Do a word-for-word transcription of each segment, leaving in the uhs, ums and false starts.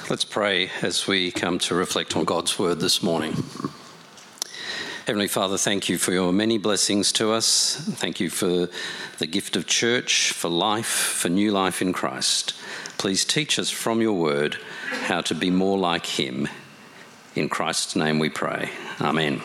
Let's pray as we come to reflect on God's word this morning. Heavenly Father, thank you for your many blessings to us. Thank you for the gift of church, for life, for new life in Christ. Please teach us from your word how to be more like him. In Christ's name we pray. Amen.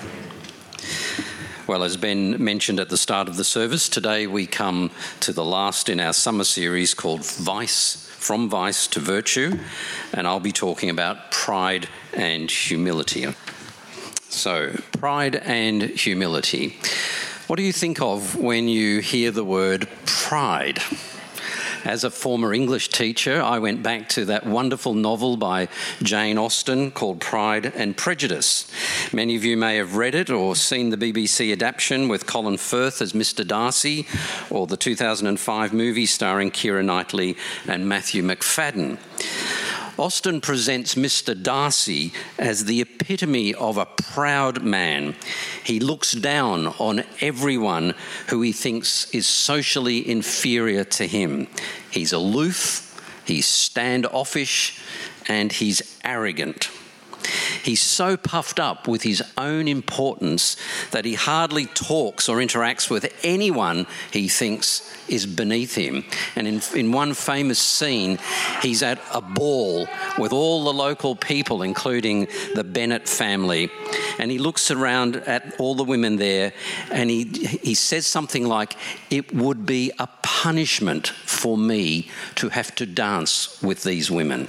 Well, as Ben mentioned at the start of the service, today we come to the last in our summer series called Vice, From Vice to Virtue, and I'll be talking about pride and humility. So, pride and humility. What do you think of when you hear the word pride? As a former English teacher, I went back to that wonderful novel by Jane Austen called Pride and Prejudice. Many of you may have read it or seen the B B C adaptation with Colin Firth as Mister Darcy, or the two thousand five movie starring Keira Knightley and Matthew McFadden. Austen presents Mister Darcy as the epitome of a proud man. He looks down on everyone who he thinks is socially inferior to him. He's aloof, he's standoffish, and he's arrogant. He's so puffed up with his own importance that he hardly talks or interacts with anyone he thinks is beneath him. And in, in one famous scene, he's at a ball with all the local people, including the Bennet family. And he looks around at all the women there and he, he says something like, "It would be a punishment for me to have to dance with these women."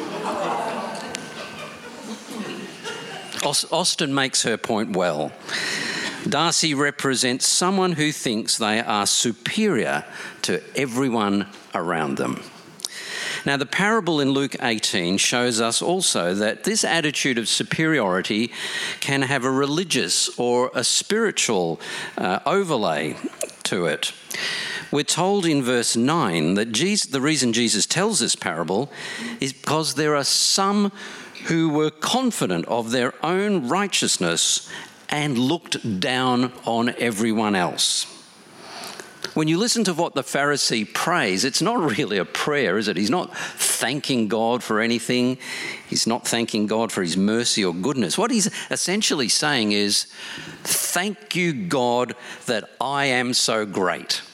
Austen makes her point well. Darcy represents someone who thinks they are superior to everyone around them. Now, the parable in Luke eighteen shows us also that this attitude of superiority can have a religious or a spiritual uh, overlay to it. We're told in verse nine that Jesus, the reason Jesus tells this parable is because there are some who were confident of their own righteousness and looked down on everyone else. When you listen to what the Pharisee prays, it's not really a prayer, is it? He's not thanking God for anything. He's not thanking God for his mercy or goodness. What he's essentially saying is, "Thank you, God, that I am so great.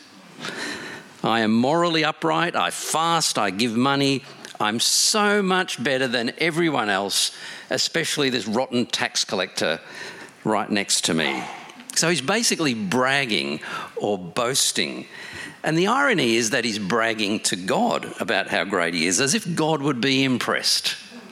I am morally upright, I fast, I give money. I'm so much better than everyone else, especially this rotten tax collector right next to me." So he's basically bragging or boasting. And the irony is that he's bragging to God about how great he is, as if God would be impressed.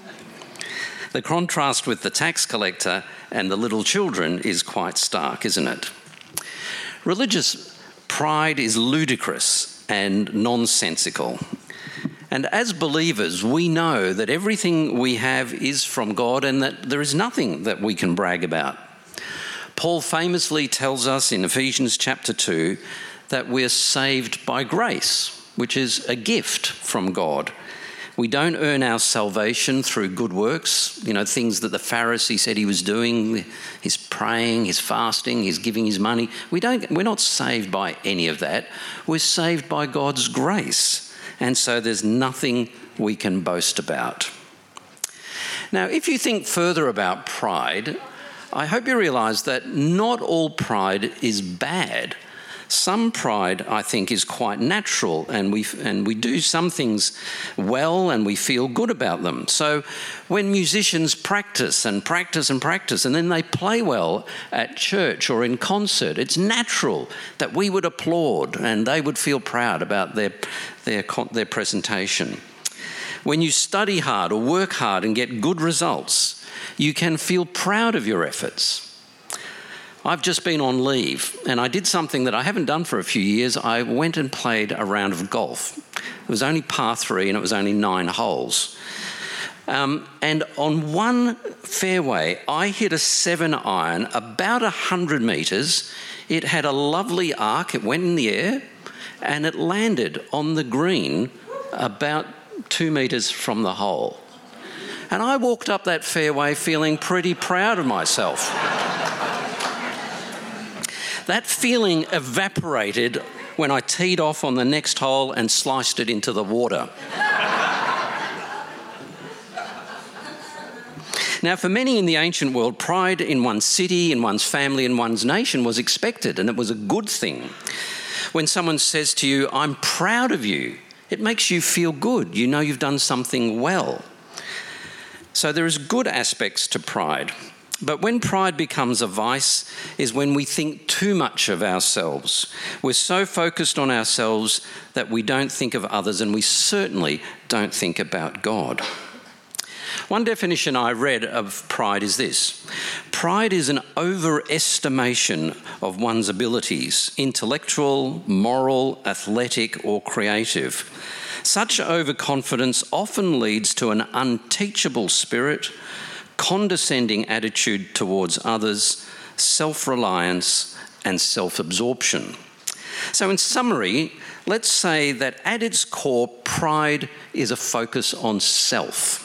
The contrast with the tax collector and the little children is quite stark, isn't it? Religious pride is ludicrous and nonsensical. And as believers, we know that everything we have is from God and that there is nothing that we can brag about. Paul famously tells us in Ephesians chapter two that we're saved by grace, which is a gift from God. We don't earn our salvation through good works, you know, things that the Pharisee said he was doing. He's praying, he's fasting, he's giving his money. We don't, we're not saved by any of that. We're saved by God's grace. And so there's nothing we can boast about. Now, if you think further about pride, I hope you realise that not all pride is bad. Some pride, I think, is quite natural, and we and we do some things well and we feel good about them. So when musicians practice and practice and practice and then they play well at church or in concert, it's natural that we would applaud and they would feel proud about their their their presentation. When you study hard or work hard and get good results, you can feel proud of your efforts. I've just been on leave and I did something that I haven't done for a few years. I went and played a round of golf. It was only par three and it was only nine holes. Um, and on one fairway, I hit a seven iron about one hundred metres. It had a lovely arc. It went in the air and it landed on the green about two metres from the hole. And I walked up that fairway feeling pretty proud of myself. That feeling evaporated when I teed off on the next hole and sliced it into the water. Now, for many in the ancient world, pride in one's city, in one's family, in one's nation was expected, and it was a good thing. When someone says to you, "I'm proud of you," it makes you feel good. You know you've done something well. So there is good aspects to pride. But when pride becomes a vice is when we think too much of ourselves. We're so focused on ourselves that we don't think of others, and we certainly don't think about God. One definition I read of pride is this: pride is an overestimation of one's abilities, intellectual, moral, athletic, or creative. Such overconfidence often leads to an unteachable spirit, condescending attitude towards others, self-reliance, and self-absorption. So in summary, let's say that at its core, pride is a focus on self.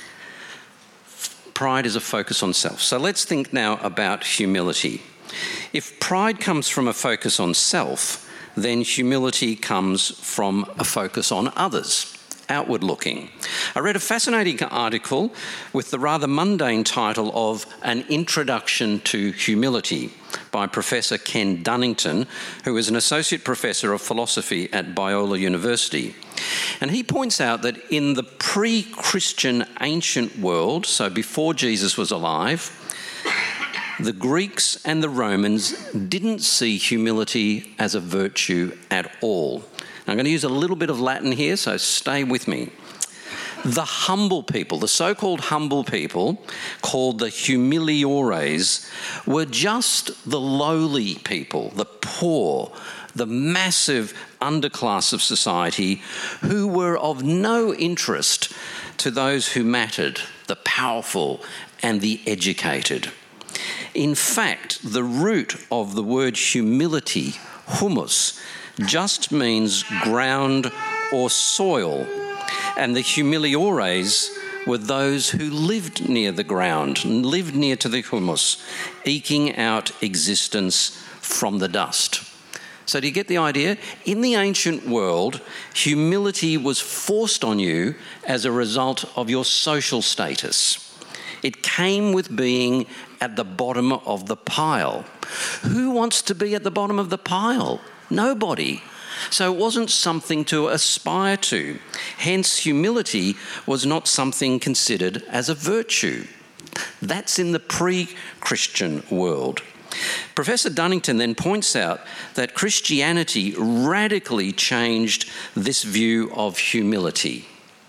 Pride is a focus on self. So let's think now about humility. If pride comes from a focus on self, then humility comes from a focus on others, outward looking. I read a fascinating article with the rather mundane title of An Introduction to Humility by Professor Ken Dunnington, who is an associate professor of philosophy at Biola University. And he points out that in the pre-Christian ancient world, so before Jesus was alive, the Greeks and the Romans didn't see humility as a virtue at all. I'm going to use a little bit of Latin here, so stay with me. The humble people, the so-called humble people, called the humiliores, were just the lowly people, the poor, the massive underclass of society who were of no interest to those who mattered, the powerful and the educated. In fact, the root of the word humility, humus, just means ground or soil, and the humiliores were those who lived near the ground, lived near to the humus, eking out existence from the dust. So do you get the idea? In the ancient world, humility was forced on you as a result of your social status. It came with being at the bottom of the pile. Who wants to be at the bottom of the pile? Nobody. So it wasn't something to aspire to. Hence, humility was not something considered as a virtue. That's in the pre-Christian world. Professor Dunnington then points out that Christianity radically changed this view of humility.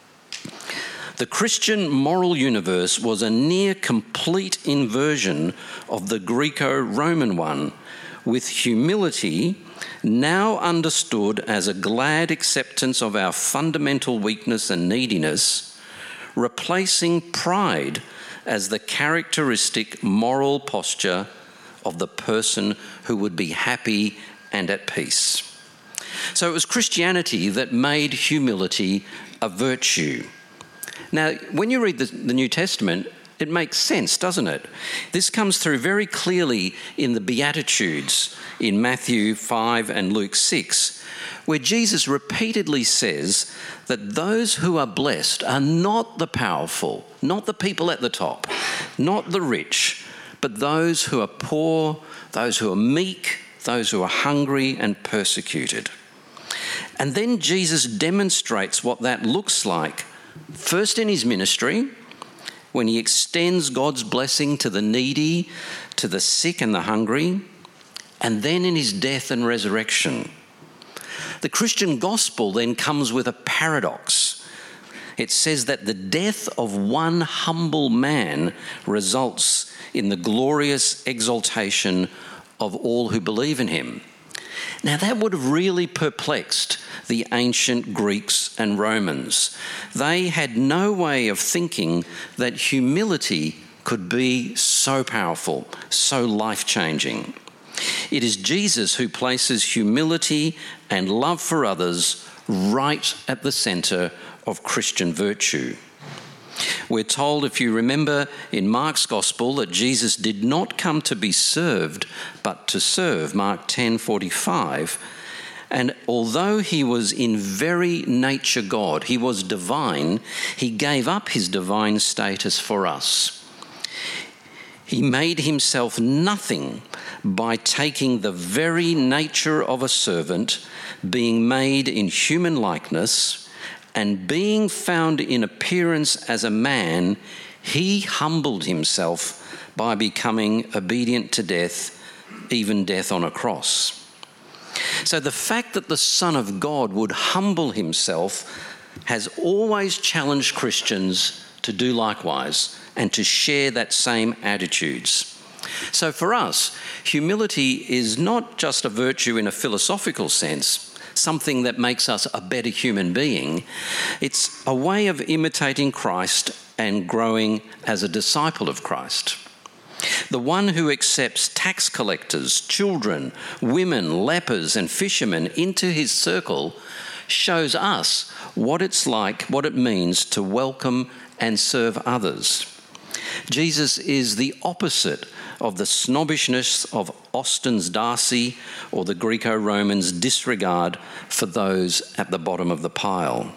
The Christian moral universe was a near complete inversion of the Greco-Roman one, with humility now understood as a glad acceptance of our fundamental weakness and neediness, replacing pride as the characteristic moral posture of the person who would be happy and at peace. So it was Christianity that made humility a virtue. Now, when you read the, the New Testament, it makes sense, doesn't it? This comes through very clearly in the Beatitudes in Matthew five and Luke six, where Jesus repeatedly says that those who are blessed are not the powerful, not the people at the top, not the rich, but those who are poor, those who are meek, those who are hungry and persecuted. And then Jesus demonstrates what that looks like, first in his ministry, when he extends God's blessing to the needy, to the sick and the hungry, and then in his death and resurrection. The Christian gospel then comes with a paradox. It says that the death of one humble man results in the glorious exaltation of all who believe in him. Now, that would have really perplexed the ancient Greeks and Romans. They had no way of thinking that humility could be so powerful, so life-changing. It is Jesus who places humility and love for others right at the centre of Christian virtue. We're told, if you remember, in Mark's Gospel that Jesus did not come to be served, but to serve, Mark ten forty-five. And although he was in very nature God, he was divine, he gave up his divine status for us. He made himself nothing by taking the very nature of a servant, being made in human likeness, and being found in appearance as a man, he humbled himself by becoming obedient to death, even death on a cross. So the fact that the Son of God would humble himself has always challenged Christians to do likewise and to share that same attitudes. So for us, humility is not just a virtue in a philosophical sense, something that makes us a better human being. It's a way of imitating Christ and growing as a disciple of Christ. The one who accepts tax collectors, children, women, lepers, and fishermen into his circle shows us what it's like, what it means to welcome and serve others. Jesus is the opposite of the snobbishness of Austin's Darcy or the Greco-Romans' disregard for those at the bottom of the pile.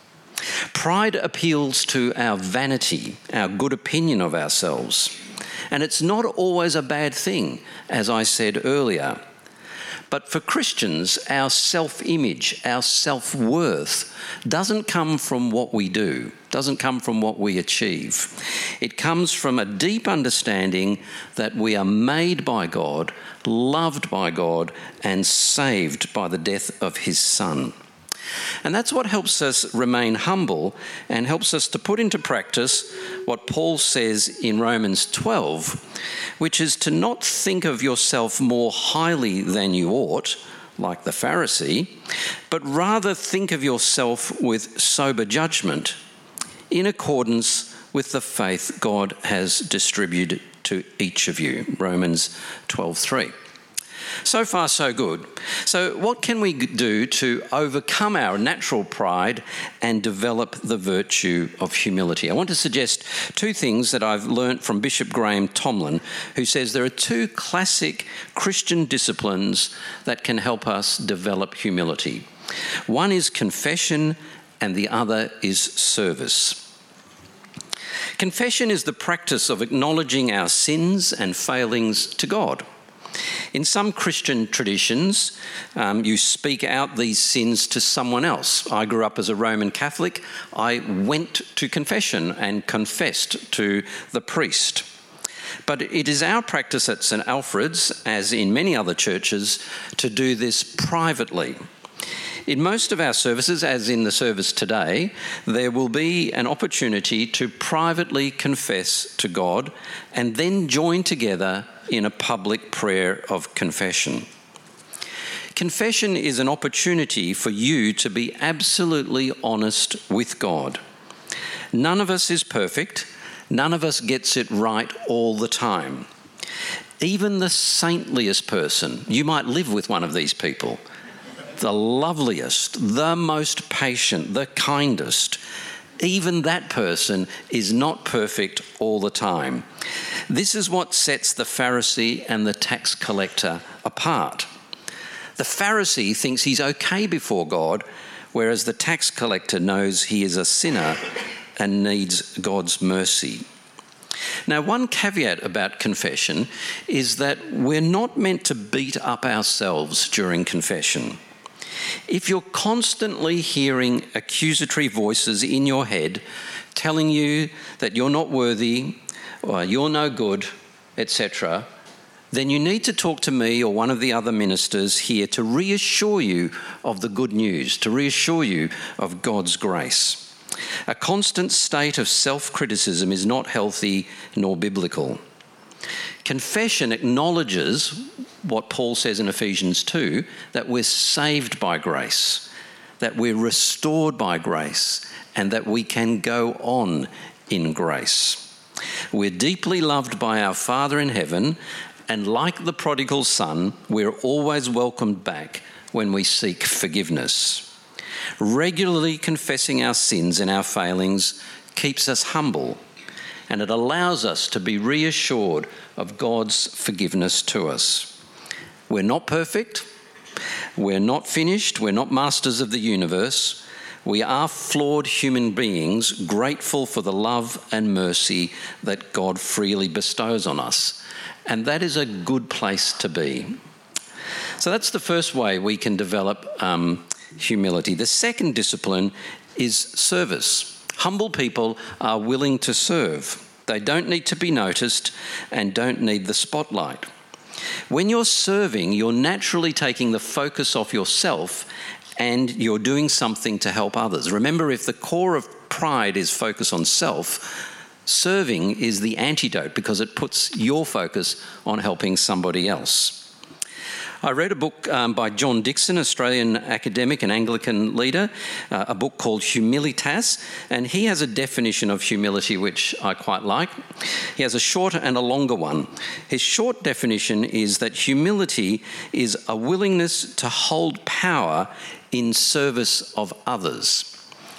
Pride appeals to our vanity, our good opinion of ourselves. And it's not always a bad thing, as I said earlier. But for Christians, our self-image, our self-worth doesn't come from what we do, doesn't come from what we achieve. It comes from a deep understanding that we are made by God, loved by God, and saved by the death of his Son. And that's what helps us remain humble and helps us to put into practice what Paul says in Romans twelve, which is to not think of yourself more highly than you ought, like the Pharisee, but rather think of yourself with sober judgment in accordance with the faith God has distributed to each of you. Romans twelve three. So far, so good. So what can we do to overcome our natural pride and develop the virtue of humility? I want to suggest two things that I've learnt from Bishop Graham Tomlin, who says there are two classic Christian disciplines that can help us develop humility. One is confession and the other is service. Confession is the practice of acknowledging our sins and failings to God. In some Christian traditions, um, you speak out these sins to someone else. I grew up as a Roman Catholic. I went to confession and confessed to the priest. But it is our practice at St Alfred's, as in many other churches, to do this privately. In most of our services, as in the service today, there will be an opportunity to privately confess to God and then join together in a public prayer of confession. Confession is an opportunity for you to be absolutely honest with God. None of us is perfect. None of us gets it right all the time. Even the saintliest person, you might live with one of these people, the loveliest, the most patient, the kindest, even that person is not perfect all the time. This is what sets the Pharisee and the tax collector apart. The Pharisee thinks he's okay before God, whereas the tax collector knows he is a sinner and needs God's mercy. Now, one caveat about confession is that we're not meant to beat up ourselves during confession. If you're constantly hearing accusatory voices in your head telling you that you're not worthy or you're no good, et cetera, then you need to talk to me or one of the other ministers here to reassure you of the good news, to reassure you of God's grace. A constant state of self-criticism is not healthy nor biblical. Confession acknowledges what Paul says in Ephesians two, that we're saved by grace, that we're restored by grace, and that we can go on in grace. We're deeply loved by our Father in heaven, and like the prodigal son, we're always welcomed back when we seek forgiveness. Regularly confessing our sins and our failings keeps us humble, and it allows us to be reassured of God's forgiveness to us. We're not perfect, we're not finished, we're not masters of the universe, We are flawed human beings, grateful for the love and mercy that God freely bestows on us. And that is a good place to be. So that's the first way we can develop um, humility. The second discipline is service. Humble people are willing to serve. They don't need to be noticed and don't need the spotlight. When you're serving, you're naturally taking the focus off yourself and you're doing something to help others. Remember, if the core of pride is focus on self, serving is the antidote because it puts your focus on helping somebody else. I read a book um, by John Dixon, Australian academic and Anglican leader, uh, a book called Humilitas, and he has a definition of humility which I quite like. He has a shorter and a longer one. His short definition is that humility is a willingness to hold power in service of others.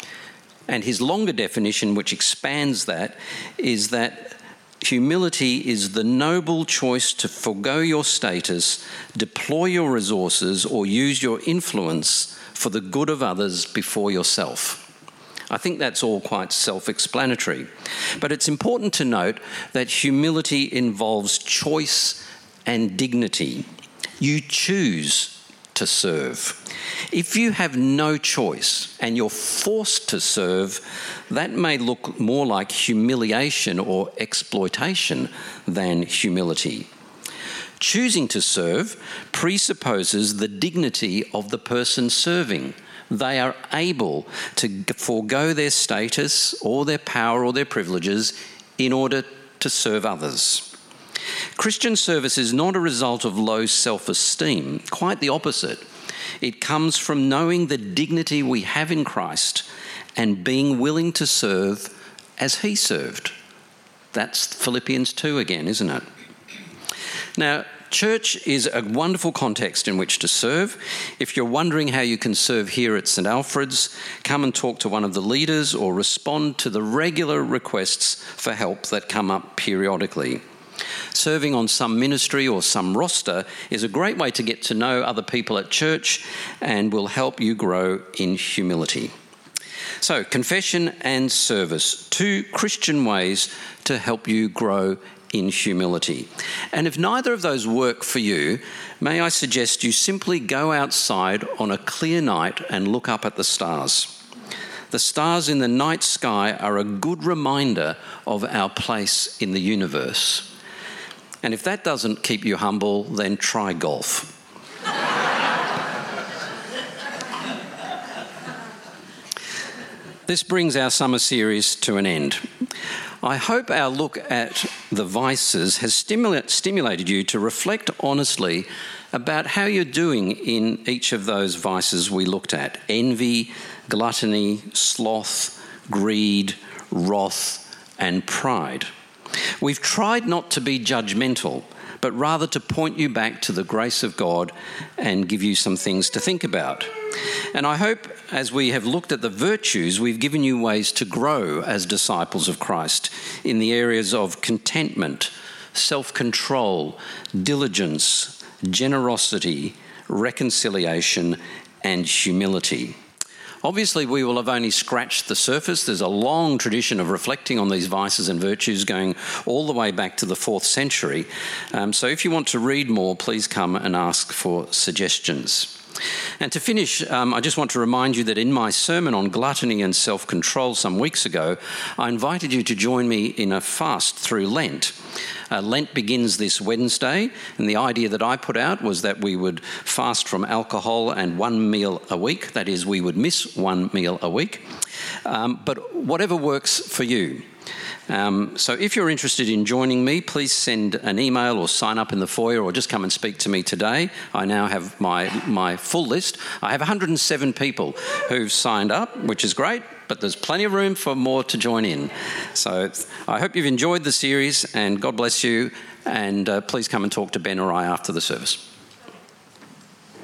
And his longer definition, which expands that, is that humility is the noble choice to forego your status, deploy your resources, or use your influence for the good of others before yourself. I think that's all quite self-explanatory. But it's important to note that humility involves choice and dignity. You choose to serve. If you have no choice and you're forced to serve, that may look more like humiliation or exploitation than humility. Choosing to serve presupposes the dignity of the person serving. They are able to forego their status or their power or their privileges in order to serve others. Christian service is not a result of low self-esteem, quite the opposite. It comes from knowing the dignity we have in Christ and being willing to serve as he served. That's Philippians two again, isn't it? Now, church is a wonderful context in which to serve. If you're wondering how you can serve here at St Alfred's, come and talk to one of the leaders or respond to the regular requests for help that come up periodically. Serving on some ministry or some roster is a great way to get to know other people at church and will help you grow in humility. So, confession and service, two Christian ways to help you grow in humility. And if neither of those work for you, may I suggest you simply go outside on a clear night and look up at the stars. The stars in the night sky are a good reminder of our place in the universe. And if that doesn't keep you humble, then try golf. This brings our summer series to an end. I hope our look at the vices has stimula- stimulated you to reflect honestly about how you're doing in each of those vices we looked at: envy, gluttony, sloth, greed, wrath, and pride. We've tried not to be judgmental, but rather to point you back to the grace of God and give you some things to think about. And I hope as we have looked at the virtues, we've given you ways to grow as disciples of Christ in the areas of contentment, self-control, diligence, generosity, reconciliation, and humility. Obviously, we will have only scratched the surface. There's a long tradition of reflecting on these vices and virtues going all the way back to the fourth century. Um, so if you want to read more, please come and ask for suggestions. And to finish, um, I just want to remind you that in my sermon on gluttony and self-control some weeks ago, I invited you to join me in a fast through Lent. Uh, Lent begins this Wednesday, and the idea that I put out was that we would fast from alcohol and one meal a week. That is, we would miss one meal a week. Um, but whatever works for you. Um, so if you're interested in joining me, please send an email or sign up in the foyer or just come and speak to me today. I now have my, my full list. I have one hundred seven people who've signed up, which is great, but there's plenty of room for more to join in. So I hope you've enjoyed the series, and God bless you, and uh, please come and talk to Ben or I after the service.